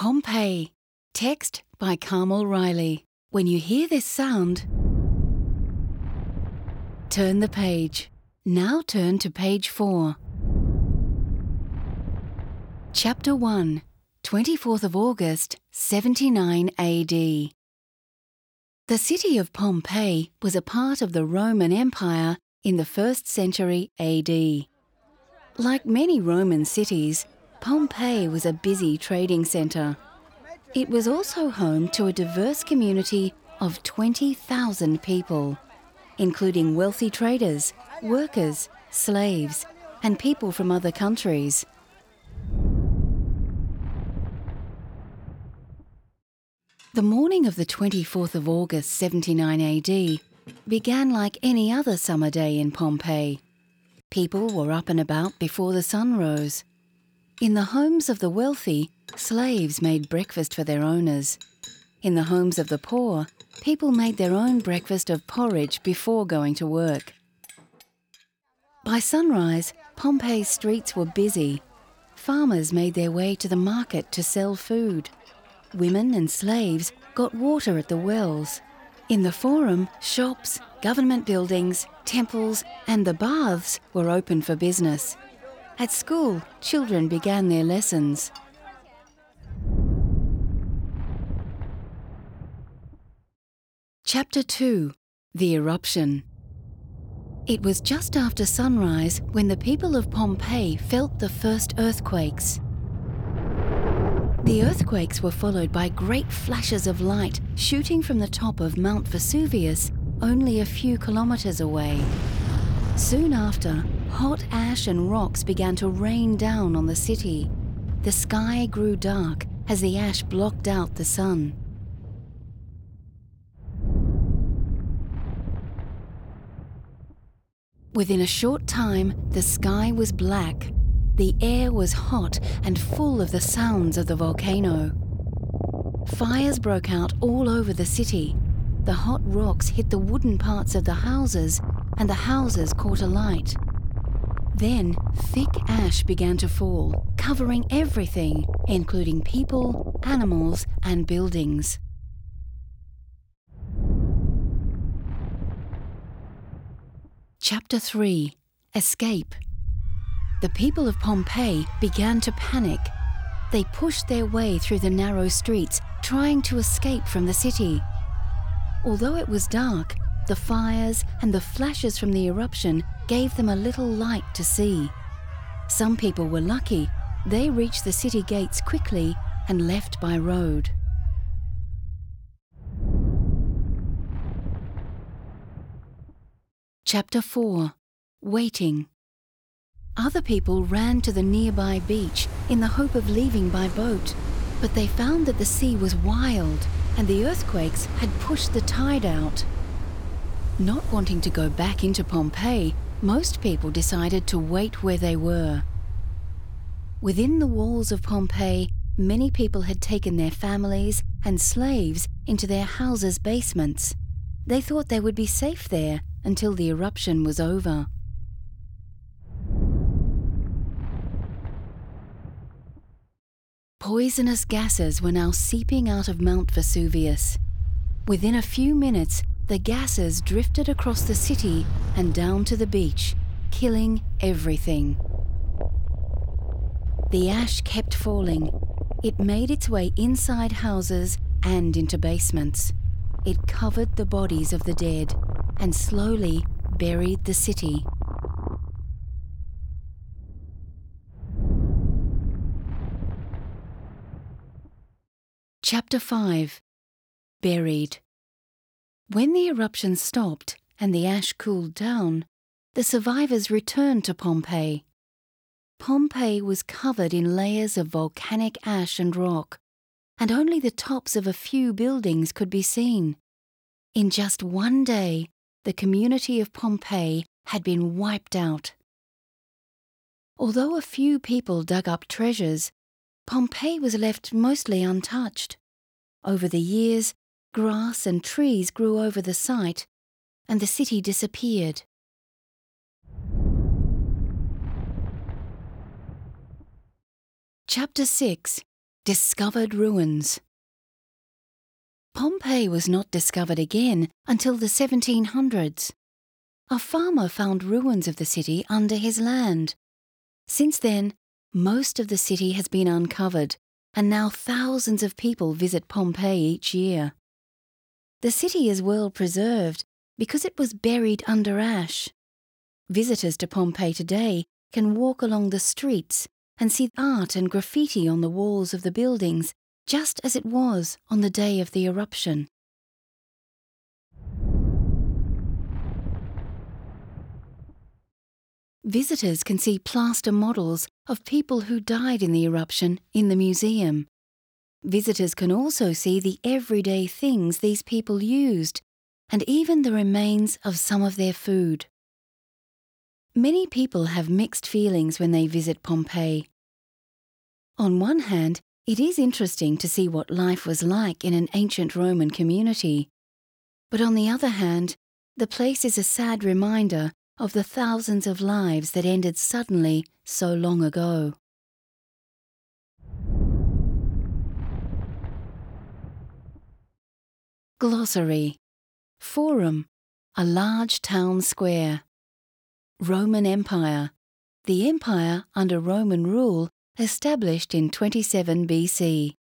Pompeii. Text by Carmel Riley. When you hear this sound, turn the page. Now turn to page 4. Chapter 1, 24th of August, 79 AD. The city of Pompeii was a part of the Roman Empire in the 1st century AD. Like many Roman cities, Pompeii was a busy trading centre. It was also home to a diverse community of 20,000 people, including wealthy traders, workers, slaves, and people from other countries. The morning of the 24th of August 79 AD began like any other summer day in Pompeii. People were up and about before the sun rose. In the homes of the wealthy, slaves made breakfast for their owners. In the homes of the poor, people made their own breakfast of porridge before going to work. By sunrise, Pompeii's streets were busy. Farmers made their way to the market to sell food. Women and slaves got water at the wells. In the forum, shops, government buildings, temples, and the baths were open for business. At school, children began their lessons. Chapter 2, The Eruption. It was just after sunrise when the people of Pompeii felt the first earthquakes. The earthquakes were followed by great flashes of light shooting from the top of Mount Vesuvius, only a few kilometers away. Soon after, hot ash and rocks began to rain down on the city. The sky grew dark as the ash blocked out the sun. Within a short time, the sky was black. The air was hot and full of the sounds of the volcano. Fires broke out all over the city. The hot rocks hit the wooden parts of the houses, and the houses caught alight. Then, thick ash began to fall, covering everything, including people, animals, and buildings. Chapter 3, Escape. The people of Pompeii began to panic. They pushed their way through the narrow streets, trying to escape from the city. Although it was dark, the fires and the flashes from the eruption gave them a little light to see. Some people were lucky. They reached the city gates quickly and left by road. Chapter 4, Waiting. Other people ran to the nearby beach in the hope of leaving by boat, but they found that the sea was wild and the earthquakes had pushed the tide out. Not wanting to go back into Pompeii, most people decided to wait where they were. Within the walls of Pompeii, many people had taken their families and slaves into their houses' basements. They thought they would be safe there until the eruption was over. Poisonous gases were now seeping out of Mount Vesuvius. Within a few minutes, the gases drifted across the city and down to the beach, killing everything. The ash kept falling. It made its way inside houses and into basements. It covered the bodies of the dead and slowly buried the city. Chapter 5, Buried. When the eruption stopped and the ash cooled down, the survivors returned to Pompeii. Pompeii was covered in layers of volcanic ash and rock, and only the tops of a few buildings could be seen. In just one day, the community of Pompeii had been wiped out. Although a few people dug up treasures, Pompeii was left mostly untouched. Over the years, grass and trees grew over the site, and the city disappeared. Chapter 6, Discovered ruins. Pompeii was not discovered again until the 1700s. A farmer found ruins of the city under his land. Since then, most of the city has been uncovered, and now thousands of people visit Pompeii each year. The city is well preserved because it was buried under ash. Visitors to Pompeii today can walk along the streets and see art and graffiti on the walls of the buildings, just as it was on the day of the eruption. Visitors can see plaster models of people who died in the eruption in the museum. Visitors can also see the everyday things these people used, and even the remains of some of their food. Many people have mixed feelings when they visit Pompeii. On one hand, it is interesting to see what life was like in an ancient Roman community. But on the other hand, the place is a sad reminder of the thousands of lives that ended suddenly so long ago. Glossary. Forum, a large town square. Roman Empire, the empire under Roman rule established in 27 BC.